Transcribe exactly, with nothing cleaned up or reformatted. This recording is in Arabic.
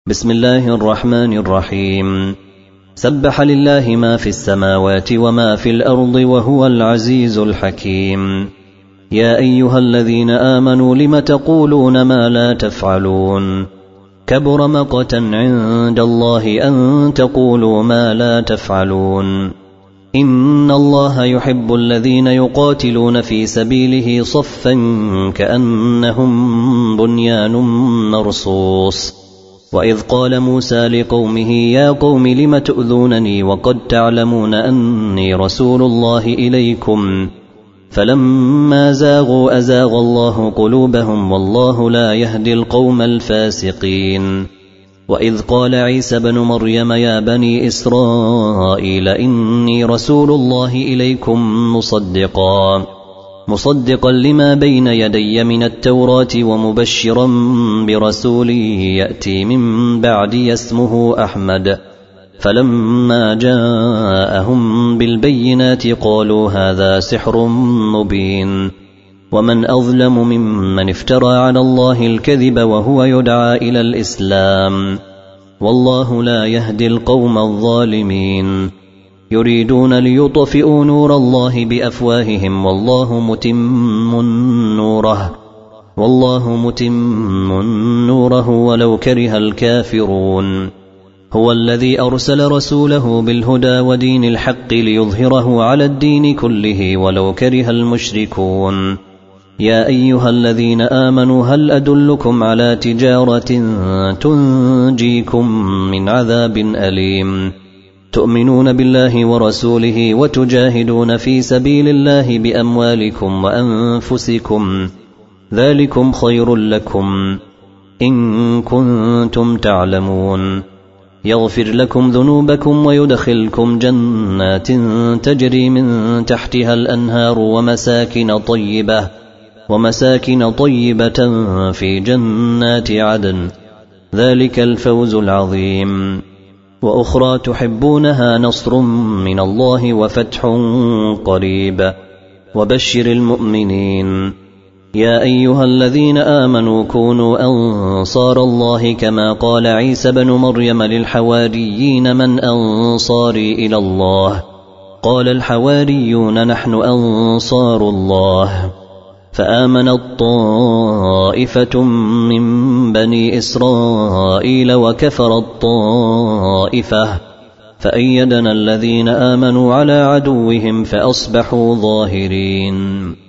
بسم الله الرحمن الرحيم. سبح لله ما في السماوات وما في الأرض وهو العزيز الحكيم. يا أيها الذين آمنوا لم تقولون ما لا تفعلون؟ كبر مقتا عند الله أن تقولوا ما لا تفعلون. إن الله يحب الذين يقاتلون في سبيله صفا كأنهم بنيان مرصوص. وإذ قال موسى لقومه يا قوم لم تؤذونني وقد تعلمون أني رسول الله إليكم فلما زاغوا أزاغ الله قلوبهم والله لا يهدي القوم الفاسقين. وإذ قال عيسى بن مريم يا بني إسرائيل إني رسول الله إليكم مصدقا مصدقا لما بين يدي من التوراة ومبشرا برسول يأتي من بعدي اسمه أحمد. فلما جاءهم بالبينات قالوا هذا سحر مبين. ومن أظلم ممن افترى على الله الكذب وهو يدعى إلى الإسلام والله لا يهدي القوم الظالمين. يريدون ليطفئوا نور الله بأفواههم والله متم نوره والله متم نوره ولو كره الكافرون. هو الذي أرسل رسوله بالهدى ودين الحق ليظهره على الدين كله ولو كره المشركون. يا أيها الذين آمنوا هل أدلكم على تجارة تنجيكم من عذاب أليم؟ تؤمنون بالله ورسوله وتجاهدون في سبيل الله بأموالكم وأنفسكم ذلكم خير لكم إن كنتم تعلمون. يغفر لكم ذنوبكم ويدخلكم جنات تجري من تحتها الأنهار ومساكن طيبة ومساكن طيبة في جنات عدن ذلك الفوز العظيم. وأخرى تحبونها نصر من الله وفتح قريب وبشر المؤمنين. يا أيها الذين آمنوا كونوا أنصار الله كما قال عيسى بن مريم للحواريين من أنصاري إلى الله؟ قال الحواريون نحن أنصار الله. فآمنت طائفة من بني إسرائيل وكفرت طائفة فأيدنا الذين آمنوا على عدوهم فأصبحوا ظاهرين.